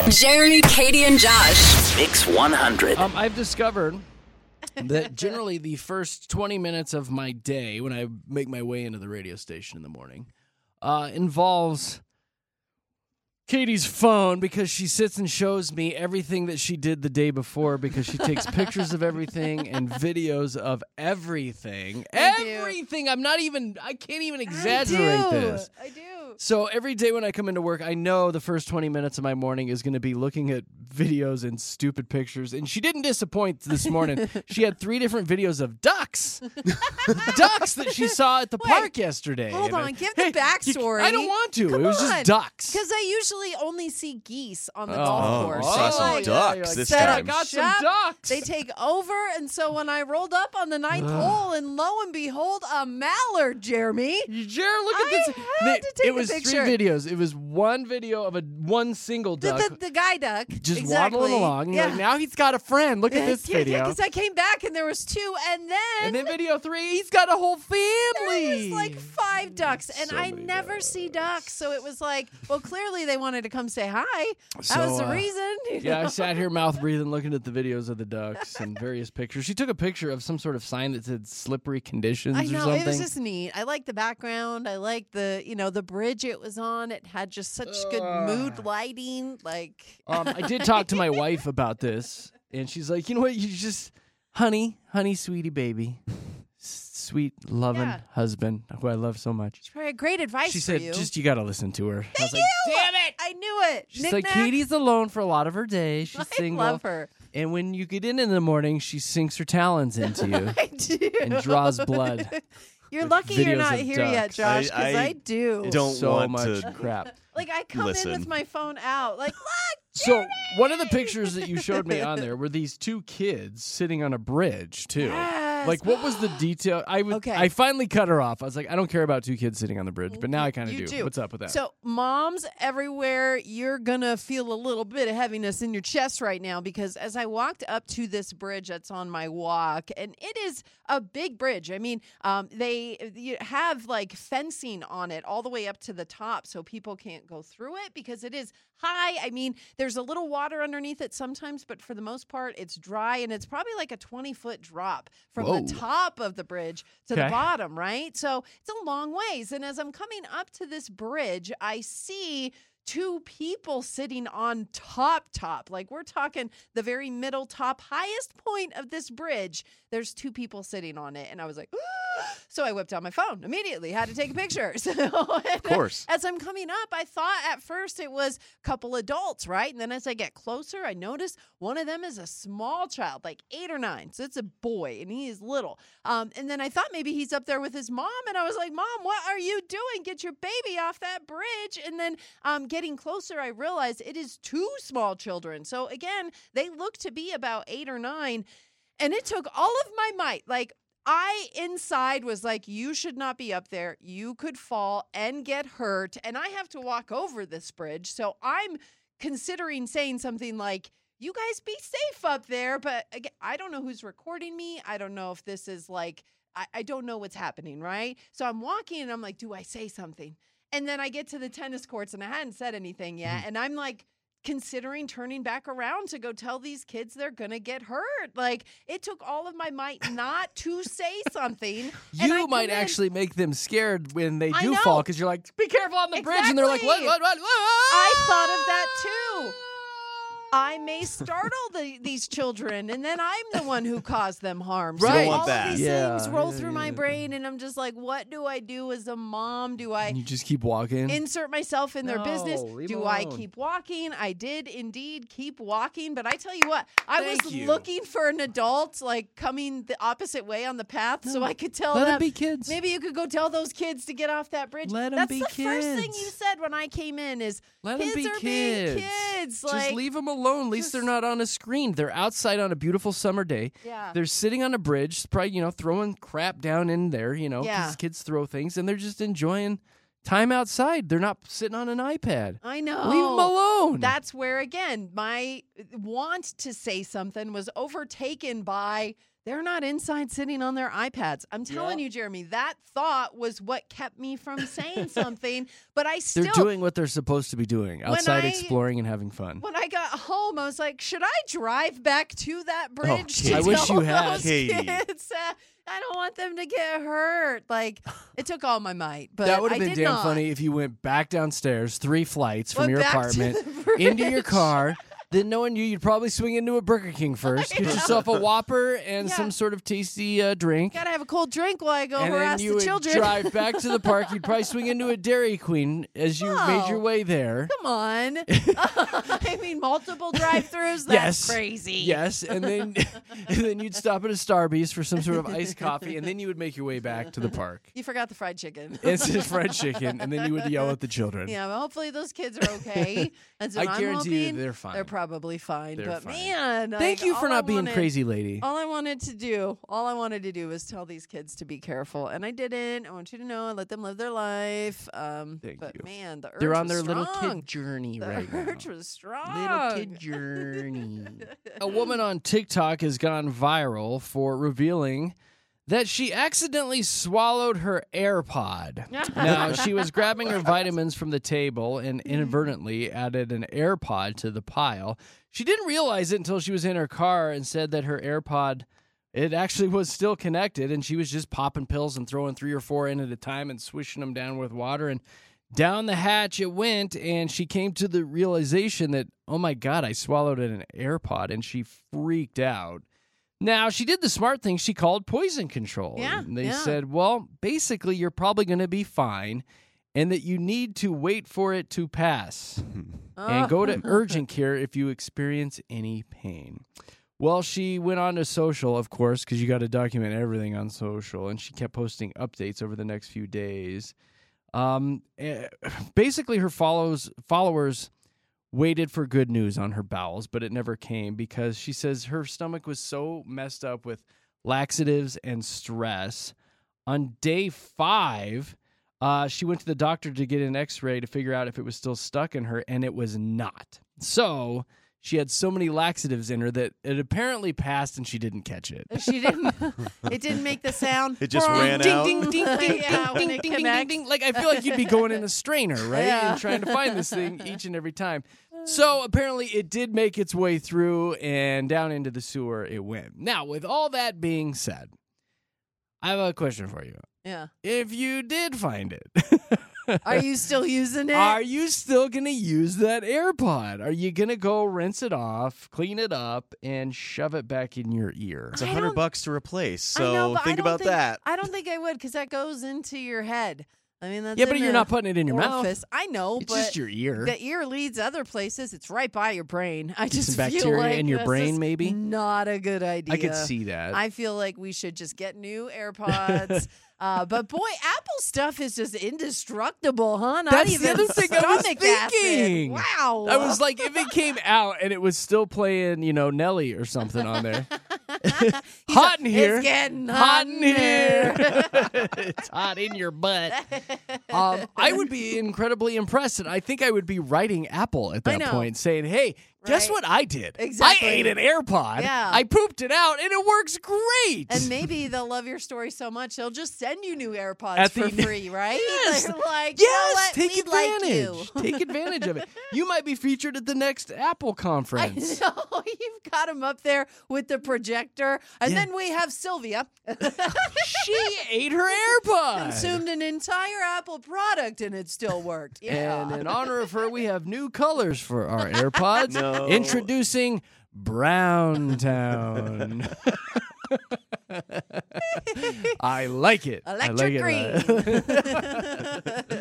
Jeremy, Katie, and Josh. Mix 100. I've discovered that generally the first 20 minutes of my day when I make my way into the radio station in the morning involves Katie's phone because she sits and shows me everything that she did the day before because she takes pictures of everything and videos of everything. Everything. I can't even exaggerate this. I do. So every day when I come into work, I know the first 20 minutes of my morning is going to be looking at videos and stupid pictures. And she didn't disappoint this morning. She had 3 different videos of ducks. Ducks that she saw at the park yesterday. Hold And on, give the backstory. I don't want to. Come It was on. just ducks. Because I usually only see geese on the golf course. saw So, some like, ducks this set up time. Got some shop, ducks. They take over, and so when I rolled up on the 9th hole, and lo and behold, a mallard, Jeremy. Jared, look at this. I had to take it was a picture. 3 videos. It was one video of one single duck. The guy duck. just exactly. waddling along. And you're like, now he's got a friend. Look at this video. because I came back and there was 2, and then video 3, he's got a whole there family. was like 5 ducks, and So I many never ducks. see ducks. So it was like, well, clearly they wanted to come say hi. That So, was the reason. you Yeah, I know? sat here mouth breathing looking at the videos of the ducks and various pictures. She took a picture of some sort of sign that said slippery conditions I or know, something. it was just neat. I like the background. I like the bridge it was on. It had just such good mood lighting. Like, I did talk to my wife about this, and she's like, you know what, you just, honey, sweetie baby, sweet, loving Yeah. husband who I love so much. she probably had great advice She for said, you. you got to listen to her. I was like, Damn it! I knew it. she's like, Katie's alone for a lot of her day. She's I single. love her. And when you get in the morning, she sinks her talons into you I do. and draws blood. You're with lucky you're videos not of here yet, ducks. Josh, because I I do. don't so want much to crap. Like, I come Listen. in with my phone out. Like, look, So one of the pictures that you showed me on there were these 2 kids sitting on a bridge too. Yes. Like, what was the detail? Okay. I finally cut her off. I was like, I don't care about 2 kids sitting on the bridge, but now I kind of You do. do. What's up with that? So, moms everywhere, you're going to feel a little bit of heaviness in your chest right now because as I walked up to this bridge that's on my walk, and it is a big bridge. I mean, you have like fencing on it all the way up to the top so people can't go through it because it is high. I mean, there's a little water underneath it sometimes, but for the most part, it's dry, and it's probably like a 20-foot drop from the top of the bridge to the Okay. bottom, right? So it's a long ways. And as I'm coming up to this bridge, I see 2 people sitting on top. Like, we're talking the very middle top, highest point of this bridge. There's 2 people sitting on it. And I was like, so I whipped out my phone immediately, had to take a picture. So, of course. As I'm coming up, I thought at first it was a couple adults, right? And then as I get closer, I notice one of them is a small child, like 8 or 9. So it's a boy, and he is little. And then I thought maybe he's up there with his mom. And I was like, Mom, what are you doing? Get your baby off that bridge. And then getting closer, I realized it is 2 small children. So again, they look to be about 8 or 9. And it took all of my might. Like, I inside was like, you should not be up there. You could fall and get hurt. And I have to walk over this bridge. So I'm considering saying something like, you guys be safe up there. But again, I don't know who's recording me. I don't know if this is like, I don't know what's happening, right? So I'm walking and I'm like, do I say something? And then I get to the tennis courts and I hadn't said anything yet. And I'm like, considering turning back around to go tell these kids they're gonna get hurt. Like, it took all of my might not to say something. And I you come might in- actually make them scared when they I do know. fall because you're like, be careful on the bridge. And they're like, Exactly. what? I thought of that too. I may startle these children, and then I'm the one who caused them harm. So Right. You don't all want that. of these Yeah, things roll yeah, through my yeah. brain, and I'm just like, what do I do as a mom? Do I And you just keep walking. insert myself in their No, business? leave Do them I alone. keep walking? I did indeed keep walking, but I tell you what, I Thank was you. looking for an adult, like coming the opposite way on the path, so I could tell Let them. them be kids. Maybe you could go tell those kids to get off that bridge. Let 'em That's be the first thing kids. you said when I came in is Let them kids be are kids. being kids. Just Like, leave them alone. At least they're not on a screen. They're outside on a beautiful summer day. Yeah. They're sitting on a bridge, probably, throwing crap down in there, 'cause Yeah. kids throw things, and they're just enjoying time outside. They're not sitting on an iPad. I know. Leave them alone. That's where, again, my want to say something was overtaken by They're not inside sitting on their iPads. I'm telling you, Jeremy, that thought was what kept me from saying something. But I still... They're doing what they're supposed to be doing, outside exploring and having fun. When I got home, I was like, should I drive back to that bridge to I wish tell you had. those kids? I don't want them to get hurt. Like, it took all my might. But that would have been did damn not. funny if you went back downstairs 3 flights from Went your back to apartment the bridge. into your car. Then knowing you'd probably swing into a Burger King first, get yourself a Whopper and some sort of tasty drink. Gotta have a cold drink while I go And harass then you the would children. drive back to the park. You'd probably swing into a Dairy Queen as you made your way there. Come on. I mean, multiple drive-thrus? That's crazy. Yes, and then you'd stop at a Starbucks for some sort of iced coffee, and then you would make your way back to the park. You forgot the fried chicken. It's just fried chicken, and then you would yell at the children. Yeah, well, hopefully those kids are okay. That's what I I'm guarantee you hoping. they're fine. They're probably fine. They're but fine. man, Thank like, you for all I not being wanted- crazy, lady. All I wanted to do was tell these kids to be careful, and I didn't. I want you to know, and let them live their life. Thank but you. man, the urge They're on was their little strong. kid journey The right now. urge was strong. Little kid journey. A woman on TikTok has gone viral for revealing that she accidentally swallowed her AirPod. Now, she was grabbing her vitamins from the table and inadvertently added an AirPod to the pile. She didn't realize it until she was in her car and said that her AirPod, it actually was still connected, and she was just popping pills and throwing 3 or 4 in at a time and swishing them down with water, and down the hatch it went, and she came to the realization that, oh my God, I swallowed an AirPod, and she freaked out. Now, she did the smart thing. She called poison control. Yeah, And they yeah. said, well, basically, you're probably going to be fine and that you need to wait for it to pass and go to urgent care if you experience any pain. Well, she went on to social, of course, because you got to document everything on social, and she kept posting updates over the next few days. Basically, her followers waited for good news on her bowels, but it never came because she says her stomach was so messed up with laxatives and stress. On day 5, she went to the doctor to get an x-ray to figure out if it was still stuck in her, and it was not. So she had so many laxatives in her that it apparently passed and she didn't catch it. She didn't. It didn't make the sound. It just ran Ding, out. ding, ding, ding, Yeah, when ding, it ding, ding, ding, connects. ding. Like, I feel like you'd be going in a strainer, right? Yeah. And trying to find this thing each and every time. So apparently it did make its way through and down into the sewer it went. Now, with all that being said, I have a question for you. Yeah. If you did find it, Are you still using it? are you still going to use that AirPod? Are you going to go rinse it off, clean it up, and shove it back in your ear? It's I $100 don't- to replace. I know, So but I think don't about think- that. I don't think I would because that goes into your head. I mean, that's Yeah, but in you're the not putting it in your mouth. orifice. I know, It's but just your ear. the ear leads other places. It's right by your brain. I just some feel bacteria like in your this brain, is maybe? not a good idea. I could see that. I feel like we should just get new AirPods. But boy, Apple stuff is just indestructible, huh? Not That's the even other thing I was stomach acid. thinking. Wow. I was like, if it came out and it was still playing, Nelly or something on there. Hot in here. It's getting Hot in here. It's hot in your butt. I would be incredibly impressed, and I think I would be writing Apple at that know. point, saying, hey, guess Right. what I did? Exactly. I ate an AirPod. Yeah. I pooped it out, and it works great. And maybe they'll love your story so much they'll just send you new AirPods At for the- free, right? Yes. They're like, Yes, you know what? take We'd like advantage. you. Take advantage of it. You might be featured at the next Apple I conference. know. You've got him up there with the projector. And Yeah. then we have Sylvia. She ate her AirPod. Consumed an entire Apple product and it still worked. Yeah. And in honor of her, we have new colors for our AirPods. No. Introducing Brown Town. I like it. Electric I like green. It.